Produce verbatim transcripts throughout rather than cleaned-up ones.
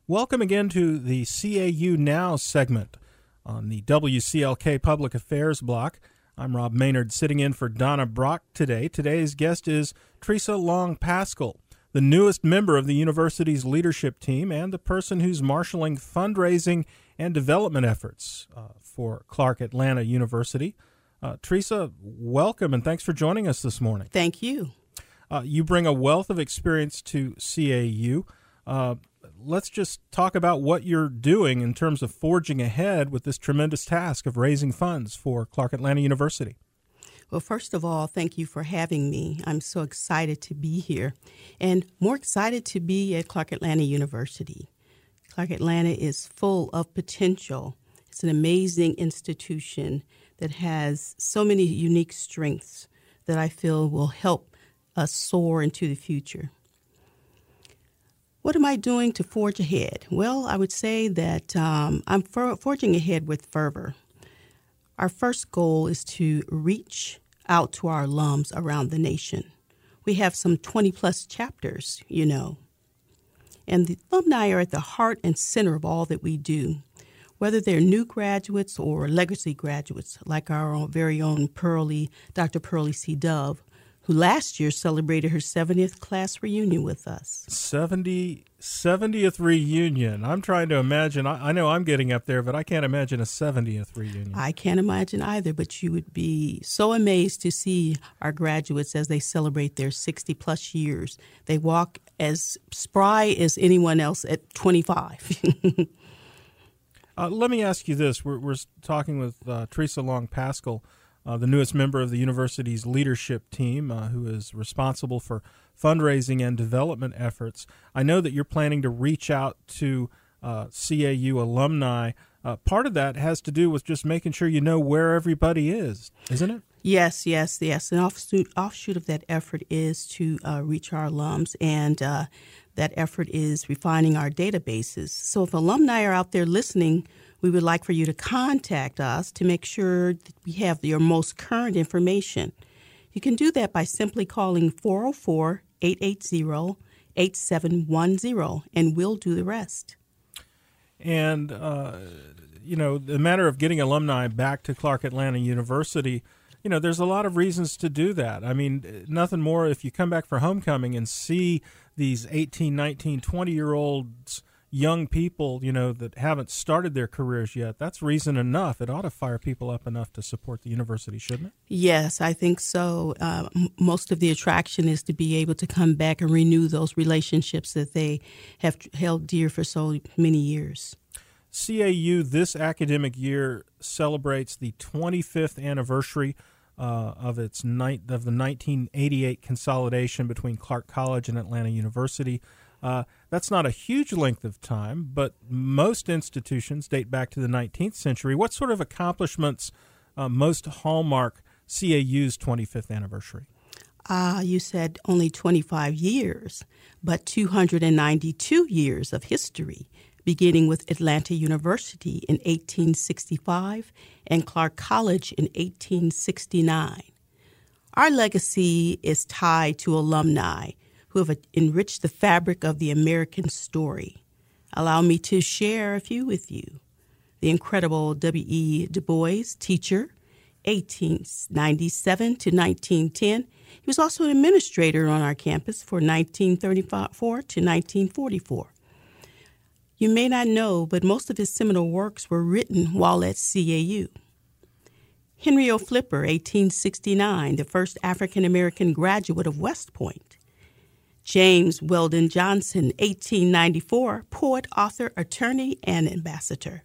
Welcome again to the C A U Now segment on the W C L K Public Affairs block. I'm Rob Maynard, sitting in for Donna Brock today. Today's guest is Teresa Long Paschal, the newest member of the university's leadership team and the person who's marshaling fundraising and development efforts uh, for Clark Atlanta University. Uh, Teresa, welcome and thanks for joining us this morning. Thank you. Uh, you bring a wealth of experience to C A U. Uh, let's just talk about what you're doing in terms of forging ahead with this tremendous task of raising funds for Clark Atlanta University. Well, first of all, thank you for having me. I'm so excited to be here and more excited to be at Clark Atlanta University. Clark Atlanta is full of potential. It's an amazing institution that has so many unique strengths that I feel will help us soar into the future. What am I doing to forge ahead? Well, I would say that um, I'm for- forging ahead with fervor. Our first goal is to reach out to our alums around the nation. We have some twenty-plus chapters, you know, and the alumni are at the heart and center of all that we do, whether they're new graduates or legacy graduates, like our own, very own Pearlie, Doctor Pearlie C. Dove, who last year celebrated her seventieth class reunion with us. seventy, seventieth reunion. I'm trying to imagine. I, I know I'm getting up there, but I can't imagine a seventieth reunion. I can't imagine either, but you would be so amazed to see our graduates as they celebrate their sixty-plus years. They walk as spry as anyone else at twenty-five. uh, let me ask you this. We're, we're talking with uh, Teresa Long Paschal, Uh, the newest member of the university's leadership team, uh, who is responsible for fundraising and development efforts. I know that you're planning to reach out to uh, C A U alumni. Uh, part of that has to do with just making sure you know where everybody is, isn't it? Yes, yes, yes. An offshoot, offshoot of that effort is to uh, reach our alums, and uh, that effort is refining our databases. So if alumni are out there listening, we would like for you to contact us to make sure that we have your most current information. You can do that by simply calling four oh four, eight eight zero, eight seven one zero, and we'll do the rest. And, uh, you know, the matter of getting alumni back to Clark Atlanta University, you know, there's a lot of reasons to do that. I mean, nothing more if you come back for homecoming and see these eighteen, nineteen, twenty-year-olds, young people, you know, that haven't started their careers yet, that's reason enough. It ought to fire people up enough to support the university, shouldn't it? Yes, I think so. Uh, m- most of the attraction is to be able to come back and renew those relationships that they have held dear for so many years. C A U this academic year celebrates the twenty-fifth anniversary uh, of its ni- of the nineteen eighty-eight consolidation between Clark College and Atlanta University. Uh, that's not a huge length of time, but most institutions date back to the nineteenth century. What sort of accomplishments uh, most hallmark C A U's twenty-fifth anniversary? Uh, you said only twenty-five years, but two hundred ninety-two years of history, beginning with Atlanta University in eighteen sixty-five and Clark College in eighteen sixty-nine. Our legacy is tied to alumni who have enriched the fabric of the American story. Allow me to share a few with you. The incredible W E Du Bois, teacher, eighteen ninety-seven to nineteen ten. He was also an administrator on our campus for nineteen thirty-four to nineteen forty-four. You may not know, but most of his seminal works were written while at C A U. Henry O. Flipper, eighteen sixty-nine, the first African-American graduate of West Point. James Weldon Johnson, eighteen ninety-four, poet, author, attorney, and ambassador.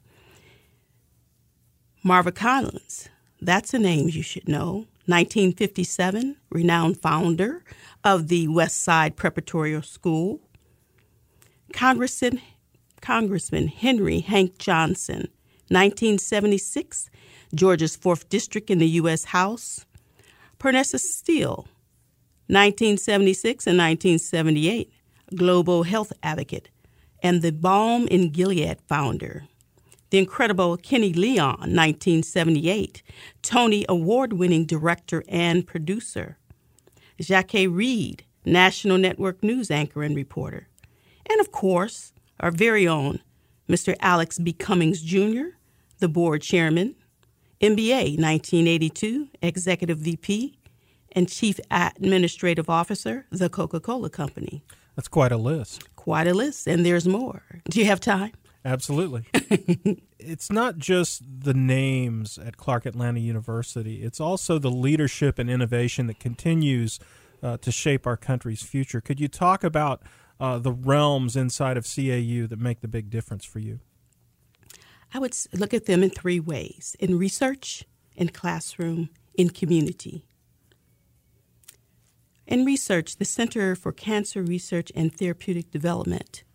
Marva Collins, that's a name you should know, nineteen fifty-seven, renowned founder of the West Side Preparatory School. Congressman, Congressman Henry Hank Johnson, nineteen seventy-six, Georgia's fourth District in the U S House. Pernessa Steele, nineteen seventy-six and nineteen seventy-eight, global health advocate, and the Balm in Gilead founder. The incredible Kenny Leon, nineteen seventy-eight, Tony Award-winning director and producer. Jackie Reed, National Network News anchor and reporter. And of course, our very own Mister Alex B. Cummings, Junior, the board chairman, M B A nineteen eighty-two, executive V P, and chief administrative officer, the Coca-Cola Company. That's quite a list. Quite a list, and there's more. Do you have time? Absolutely. It's not just the names at Clark Atlanta University. It's also the leadership and innovation that continues uh, to shape our country's future. Could you talk about uh, the realms inside of C A U that make the big difference for you? I would look at them in three ways: in research, in classroom, in community. In research, the Center for Cancer Research and Therapeutic Development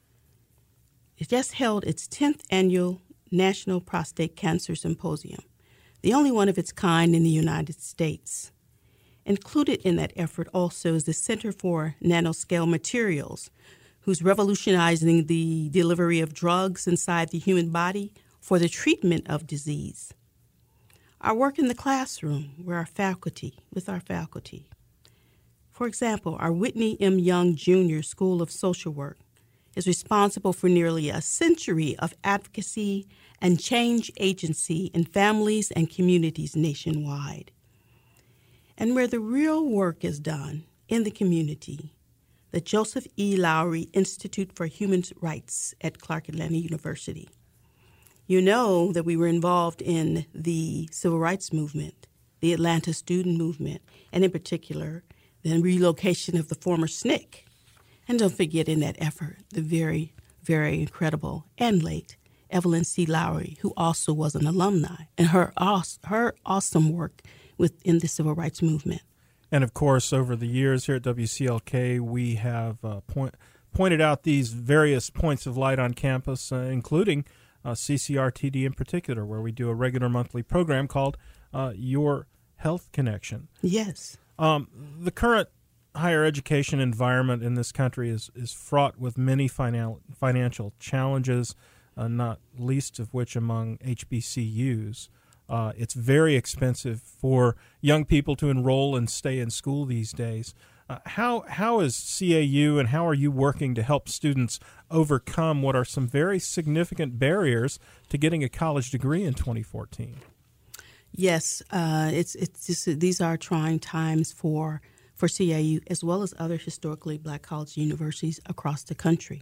it just held its tenth annual National Prostate Cancer Symposium, the only one of its kind in the United States. Included in that effort also is the Center for Nanoscale Materials, who's revolutionizing the delivery of drugs inside the human body for the treatment of disease. Our work in the classroom, where our faculty, with our faculty. For example, our Whitney M. Young Junior School of Social Work is responsible for nearly a century of advocacy and change agency in families and communities nationwide. And where the real work is done in the community, the Joseph E. Lowery Institute for Human Rights at Clark Atlanta University. You know that we were involved in the civil rights movement, the Atlanta student movement, and in particular, the relocation of the former S N C C. And don't forget in that effort, the very, very incredible and late Evelyn C. Lowery, who also was an alumni, and her her awesome work within the civil rights movement. And, of course, over the years here at W C L K, we have uh, point, pointed out these various points of light on campus, uh, including uh, C C R T D in particular, where we do a regular monthly program called uh, Your Health Connection. Yes. Um, the current higher education environment in this country is, is fraught with many finan- financial challenges, uh, not least of which among H B C Us. Uh, it's very expensive for young people to enroll and stay in school these days. Uh, how how is C A U and how are you working to help students overcome what are some very significant barriers to getting a college degree in twenty fourteen? Yes, uh, it's it's just, these are trying times for for C A U as well as other historically black college universities across the country.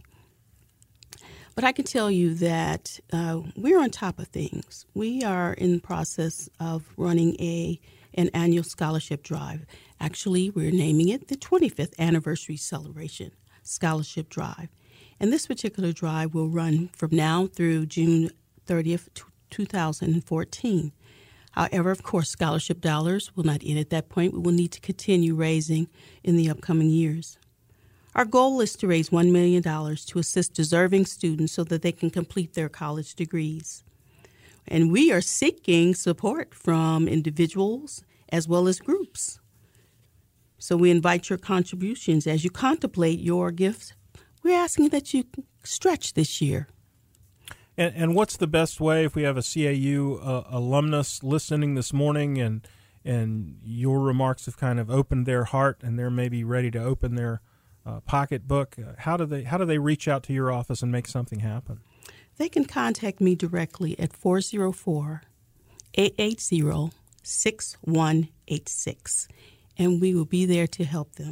But I can tell you that uh, we're on top of things. We are in the process of running a an annual scholarship drive. Actually, we're naming it the twenty-fifth Anniversary Celebration Scholarship Drive. And this particular drive will run from now through June thirtieth, two thousand fourteen. However, of course, scholarship dollars will not end at that point. We will need to continue raising in the upcoming years. Our goal is to raise one million dollars to assist deserving students so that they can complete their college degrees. And we are seeking support from individuals as well as groups. So we invite your contributions as you contemplate your gifts. We're asking that you stretch this year. And, and what's the best way if we have a C A U uh, alumnus listening this morning and and your remarks have kind of opened their heart and they're maybe ready to open their uh, pocketbook? Uh, how do they how do they reach out to your office and make something happen? They can contact me directly at four oh four, eight eight zero, six one eight six, and we will be there to help them.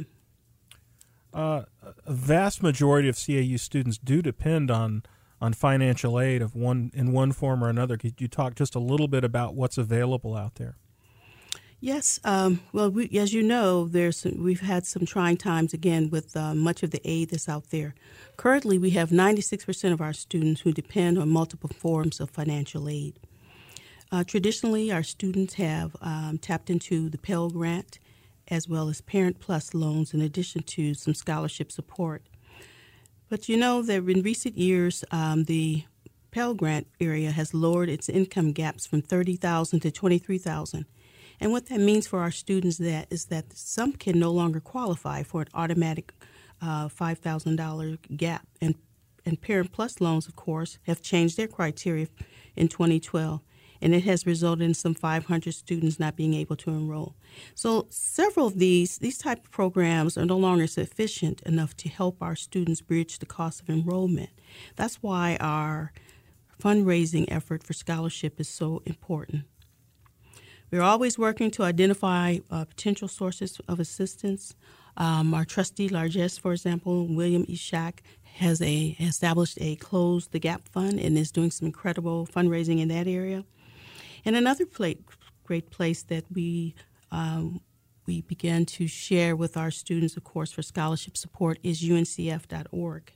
Uh, a vast majority of C A U students do depend on on financial aid of one in one form or another. Could you talk just a little bit about what's available out there? Yes. Um, well, we, as you know, there's some, we've had some trying times again with uh, much of the aid that's out there. Currently, we have ninety-six percent of our students who depend on multiple forms of financial aid. Uh, traditionally, our students have um, tapped into the Pell Grant as well as Parent Plus loans in addition to some scholarship support. But you know that in recent years, um, the Pell Grant area has lowered its income gaps from thirty thousand dollars to twenty-three thousand dollars. And what that means for our students that is that some can no longer qualify for an automatic uh, five thousand dollars gap. And, and Parent Plus loans, of course, have changed their criteria in twenty twelve. and it has resulted in some five hundred students not being able to enroll. So several of these, these type of programs are no longer sufficient enough to help our students bridge the cost of enrollment. That's why our fundraising effort for scholarship is so important. We're always working to identify uh, potential sources of assistance. Um, our trustee largesse, for example, William E. Shack, has a established a Close the Gap Fund and is doing some incredible fundraising in that area. And another plate, great place that we um, we began to share with our students, of course, for scholarship support is U N C F dot org.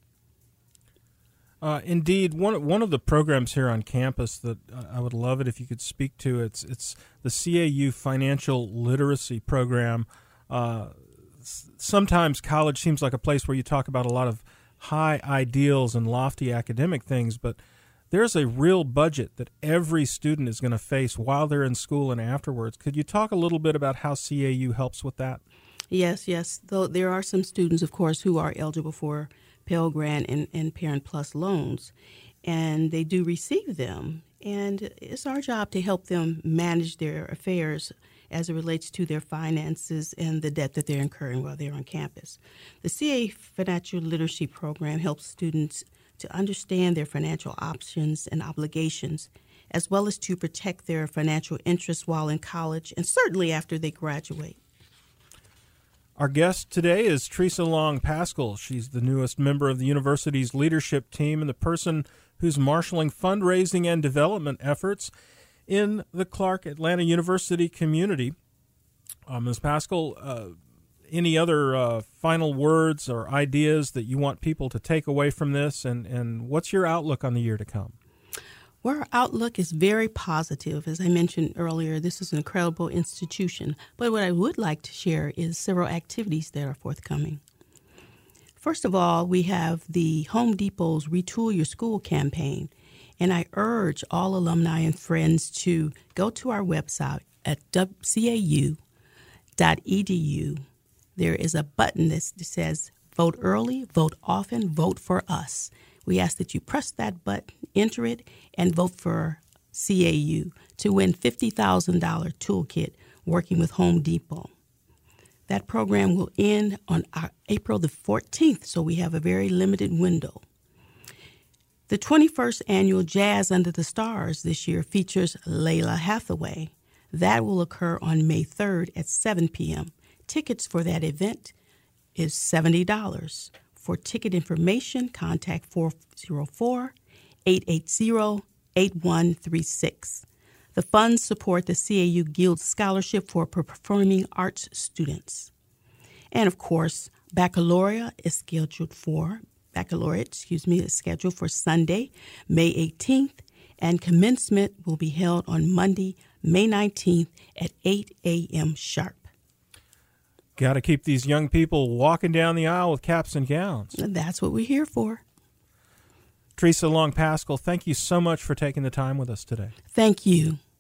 Uh, indeed, one one of the programs here on campus that uh, I would love it if you could speak to, it's it's the C A U Financial Literacy Program. Uh, s- sometimes college seems like a place where you talk about a lot of high ideals and lofty academic things, but there's a real budget that every student is going to face while they're in school and afterwards. Could you talk a little bit about how C A U helps with that? Yes, yes. Though there are some students, of course, who are eligible for Pell Grant and, and Parent Plus loans, and they do receive them. And it's our job to help them manage their affairs as it relates to their finances and the debt that they're incurring while they're on campus. The C A Financial Literacy Program helps students to understand their financial options and obligations, as well as to protect their financial interests while in college and certainly after they graduate. Our guest today is Teresa Long Paschal. She's the newest member of the university's leadership team and the person who's marshaling fundraising and development efforts in the Clark Atlanta University community. Uh, Miz Paschal, uh, any other uh, final words or ideas that you want people to take away from this, and, and what's your outlook on the year to come? Well, our outlook is very positive. As I mentioned earlier, this is an incredible institution. But what I would like to share is several activities that are forthcoming. First of all, we have the Home Depot's Retool Your School campaign. And I urge all alumni and friends to go to our website at C A U dot E D U. There is a button that says vote early, vote often, vote for us. We ask that you press that button, enter it, and vote for C A U to win fifty thousand dollars toolkit working with Home Depot. That program will end on April the fourteenth, so we have a very limited window. The twenty-first annual Jazz Under the Stars this year features Layla Hathaway. That will occur on May third at seven p.m. Tickets for that event is seventy dollars. For ticket information, contact four oh four, eight eight zero, eight one three six. The funds support the C A U Guild Scholarship for Performing Arts students. And of course, baccalaureate is scheduled for baccalaureate, excuse me, is scheduled for Sunday, May eighteenth, and commencement will be held on Monday, May nineteenth at eight a.m. sharp. Got to keep these young people walking down the aisle with caps and gowns. And that's what we're here for. Teresa Long Paschal, thank you so much for taking the time with us today. Thank you.